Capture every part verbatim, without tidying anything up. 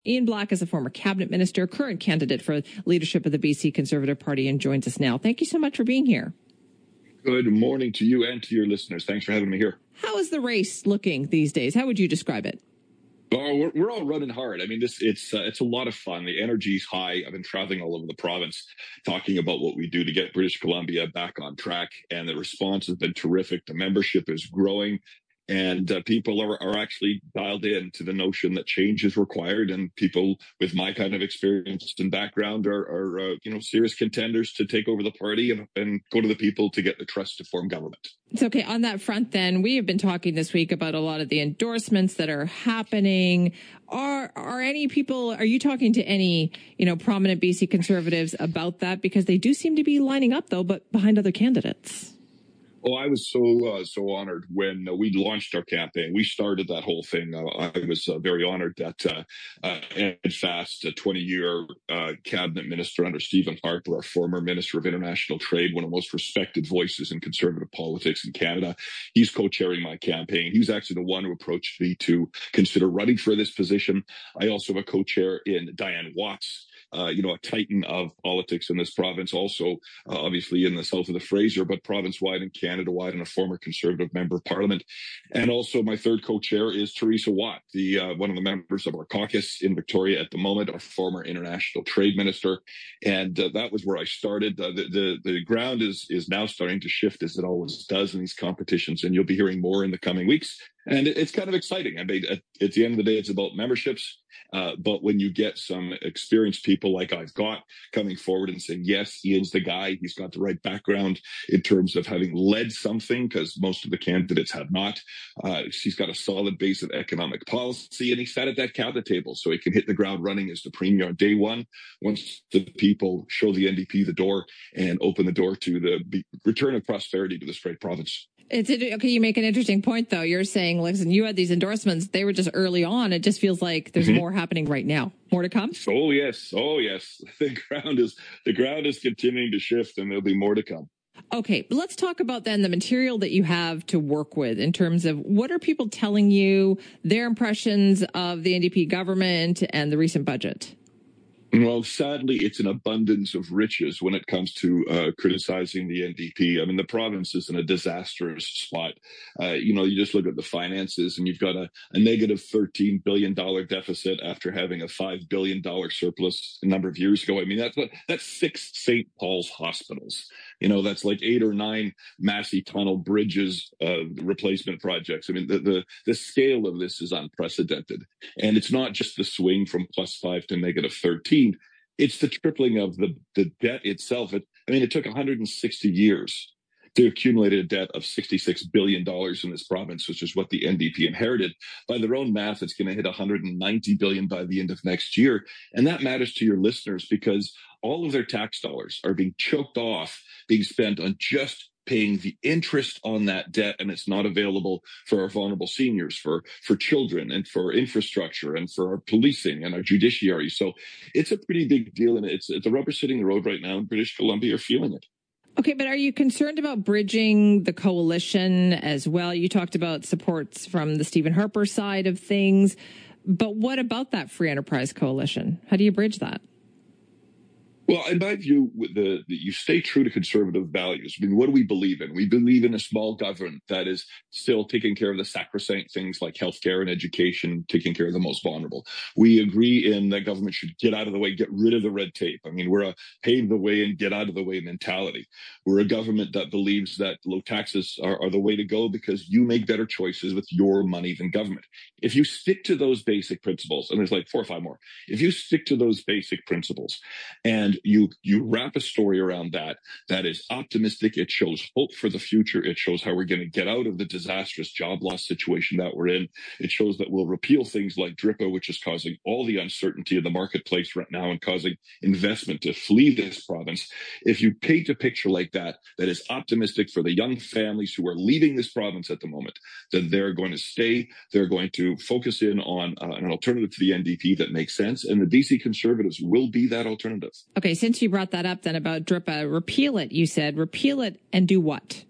Ian Black is a former cabinet minister, current candidate for leadership of the B C Conservative Party, and joins us now. Thank you so much for being here. Good morning to you and to your listeners. Thanks for having me here. How is the race looking these days? How would you describe it? Oh, we're, we're all running hard. I mean, this it's uh, it's a lot of fun. The energy's high. I've been traveling all over the province talking about what we do to get British Columbia back on track, and the response has been terrific. The membership is growing. And uh, people are, are actually dialed in to the notion that change is required, and people with my kind of experience and background are, are uh, you know, serious contenders to take over the party and, and go to the people to get the trust to form government. It's okay. On that front, then, we have been talking this week about a lot of the endorsements that are happening. Are are any people? Are you talking to any, you know, prominent B C Conservatives about that? Because they do seem to be lining up, though, but behind other candidates. Oh, I was so uh, so honored when uh, we launched our campaign. We started that whole thing. Uh, I was uh, very honored that uh, uh, Ed Fast, a twenty-year uh, cabinet minister under Stephen Harper, our former Minister of International Trade, one of the most respected voices in conservative politics in Canada, he's co-chairing my campaign. He was actually the one who approached me to consider running for this position. I also have a co-chair in Diane Watts. Uh, you know, a titan of politics in this province, also uh, obviously in the south of the Fraser, but province-wide and Canada-wide, and a former Conservative member of Parliament. And also my third co-chair is Teresa Watt, the uh, one of the members of our caucus in Victoria at the moment, our former international trade minister. And uh, that was where I started. Uh, the, the the ground is is now starting to shift, as it always does in these competitions, and you'll be hearing more in the coming weeks. And it, it's kind of exciting. I mean, at, at the end of the day, it's about memberships. Uh, but when you get some experienced people like I've got coming forward and saying, yes, Ian's the guy, he's got the right background in terms of having led something, because most of the candidates have not. Uh, he's got a solid base of economic policy, and he sat at that cabinet table, so he can hit the ground running as the premier on day one, once the people show the N D P the door and open the door to the return of prosperity to this great province. It's okay. You make an interesting point, though. You're saying, listen, you had these endorsements. They were just early on. It just feels like there's mm-hmm. more happening right now. More to come. Oh, yes. Oh, yes. The ground is the ground is continuing to shift, and there'll be more to come. Okay, but let's talk about then the material that you have to work with in terms of what are people telling you, their impressions of the N D P government and the recent budget. Well, sadly, it's an abundance of riches when it comes to uh, criticizing the N D P. I mean, the province is in a disastrous spot. Uh, you know, you just look at the finances, and you've got a, a negative thirteen billion dollars deficit after having a five billion dollars surplus a number of years ago. I mean, that's what, that's six Saint Paul's hospitals. You know, that's like eight or nine Massey Tunnel bridges uh, replacement projects. I mean, the, the the scale of this is unprecedented. And it's not just the swing from plus five to negative thirteen. It's the tripling of the, the debt itself. It, I mean, it took one hundred sixty years to accumulate a debt of sixty-six billion dollars in this province, which is what the N D P inherited. By their own math, it's going to hit one hundred ninety billion dollars by the end of next year. And that matters to your listeners because all of their tax dollars are being choked off, being spent on just paying the interest on that debt, and it's not available for our vulnerable seniors, for, for children, and for infrastructure, and for our policing and our judiciary. So it's a pretty big deal, and it's the rubber's hitting the road right now, and British Columbia are feeling it. Okay, but are you concerned about bridging the coalition as well? You talked about supports from the Stephen Harper side of things, but what about that free enterprise coalition? How do you bridge that? Well, in my view, the, the, you stay true to conservative values. I mean, what do we believe in? We believe in a small government that is still taking care of the sacrosanct things like healthcare and education, taking care of the most vulnerable. We agree in that government should get out of the way, get rid of the red tape. I mean, we're a pave the way and get out of the way mentality. We're a government that believes that low taxes are, are the way to go because you make better choices with your money than government. If you stick to those basic principles, and there's like four or five more, if you stick to those basic principles and you you wrap a story around that that is optimistic, it shows hope for the future, it shows how we're going to get out of the disastrous job loss situation that we're in, it shows that we'll repeal things like DRIPA, which is causing all the uncertainty in the marketplace right now and causing investment to flee this province. If you paint a picture like that, that is optimistic for the young families who are leaving this province at the moment, that they're going to stay, they're going to focus in on uh, an alternative to the N D P that makes sense, and the B C Conservatives will be that alternative. Okay, since you brought that up then about DRIPA, repeal it, you said. Repeal it and do what?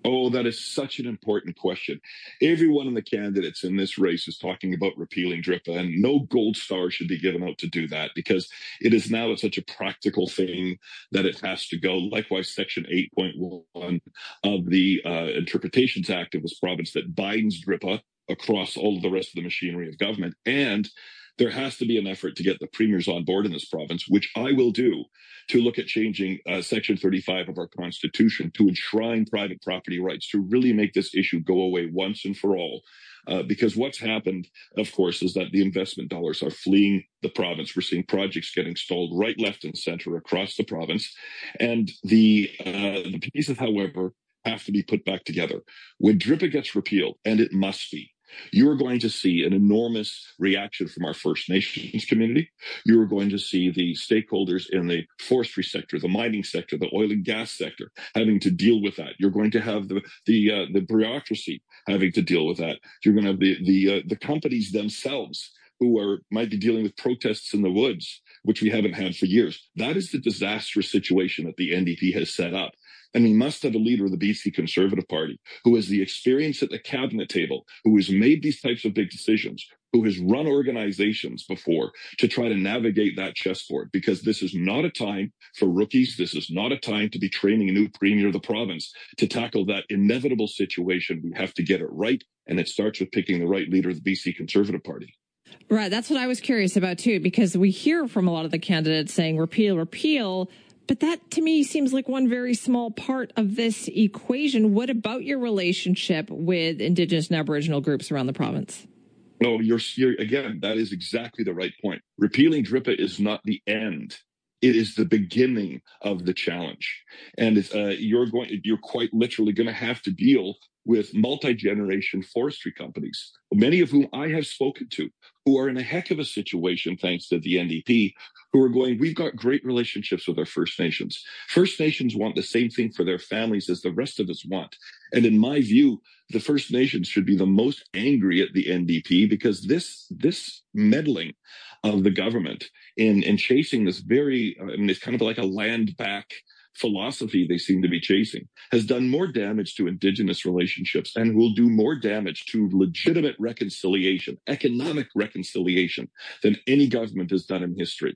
Oh, that is such an important question. Every one of the candidates in this race is talking about repealing DRIPA, and no gold star should be given out to do that because it is now such a practical thing that it has to go. Likewise, Section eight point one of the uh, Interpretations Act of this province that binds DRIPA across all of the rest of the machinery of government. And there has to be an effort to get the premiers on board in this province, which I will do, to look at changing uh, Section thirty-five of our Constitution to enshrine private property rights, to really make this issue go away once and for all. Uh, because what's happened, of course, is that the investment dollars are fleeing the province. We're seeing projects getting stalled right, left, and center across the province. And the, uh, the pieces, however, have to be put back together. When DRIPA gets repealed, and it must be, you are going to see an enormous reaction from our First Nations community. You are going to see the stakeholders in the forestry sector, the mining sector, the oil and gas sector having to deal with that. You're going to have the the uh, the bureaucracy having to deal with that. You're going to have the the uh, the companies themselves who are might be dealing with protests in the woods, which we haven't had for years. That is the disastrous situation that the N D P has set up. And we must have a leader of the B C Conservative Party who has the experience at the cabinet table, who has made these types of big decisions, who has run organizations before to try to navigate that chessboard, because this is not a time for rookies. This is not a time to be training a new premier of the province to tackle that inevitable situation. We have to get it right. And it starts with picking the right leader of the B C Conservative Party. Right. That's what I was curious about, too, because we hear from a lot of the candidates saying repeal, repeal. But that, to me, seems like one very small part of this equation. What about your relationship with Indigenous and Aboriginal groups around the province? No, you're, you're again, that is exactly the right point. Repealing DRIPA is not the end. It is the beginning of the challenge. And it's, uh, you're going, you're quite literally going to have to deal with multi-generation forestry companies, many of whom I have spoken to, who are in a heck of a situation thanks to the N D P, who are going, we've got great relationships with our First Nations. First Nations want the same thing for their families as the rest of us want. And in my view, the First Nations should be the most angry at the N D P because this, this meddling of the government in, in chasing this very, I mean, it's kind of like a land back philosophy they seem to be chasing, has done more damage to Indigenous relationships and will do more damage to legitimate reconciliation, economic reconciliation, than any government has done in history.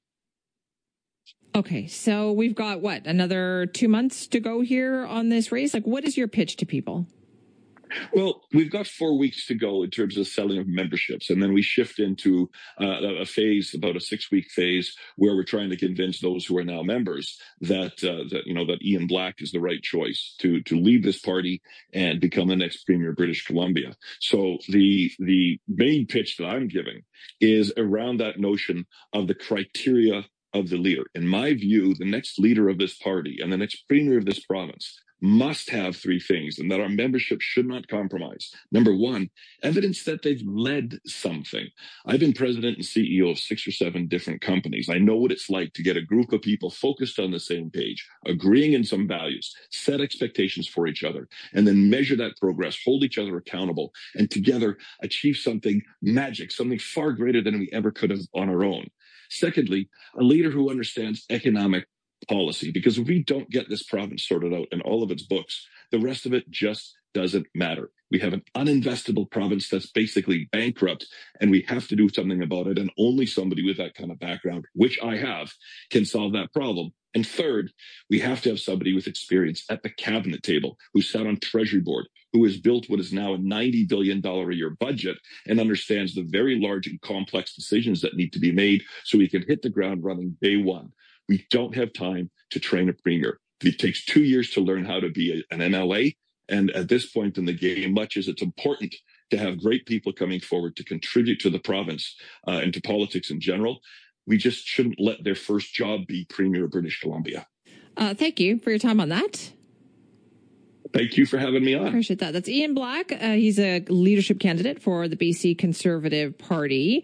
Okay, so we've got, what, another two months to go here on this race? Like, what is your pitch to people? Well, we've got four weeks to go in terms of selling of memberships, and then we shift into uh, a phase, about a six-week phase, where we're trying to convince those who are now members that uh, that you know that Ian Black is the right choice to to leave this party and become the next premier of British Columbia. So the the main pitch that I'm giving is around that notion of the criteria of the leader. In my view, the next leader of this party and the next premier of this province must have three things, and that our membership should not compromise. Number one, evidence that they've led something. I've been president and C E O of six or seven different companies. I know what it's like to get a group of people focused on the same page, agreeing in some values, set expectations for each other, and then measure that progress, hold each other accountable, and together achieve something magic, something far greater than we ever could have on our own. Secondly, a leader who understands economic policy, because if we don't get this province sorted out and all of its books, the rest of it just doesn't matter. We have an uninvestable province that's basically bankrupt, and we have to do something about it. And only somebody with that kind of background, which I have, can solve that problem. And third, we have to have somebody with experience at the cabinet table who sat on Treasury Board, who has built what is now a ninety billion dollars a year budget and understands the very large and complex decisions that need to be made so we can hit the ground running day one. We don't have time to train a premier. It takes two years to learn how to be a, an M L A. And at this point in the game, much as it's important to have great people coming forward to contribute to the province uh, and to politics in general, we just shouldn't let their first job be premier of British Columbia. Uh, thank you for your time on that. Thank you for having me on. I appreciate that. That's Ian Black. Uh, he's a leadership candidate for the B C Conservative Party.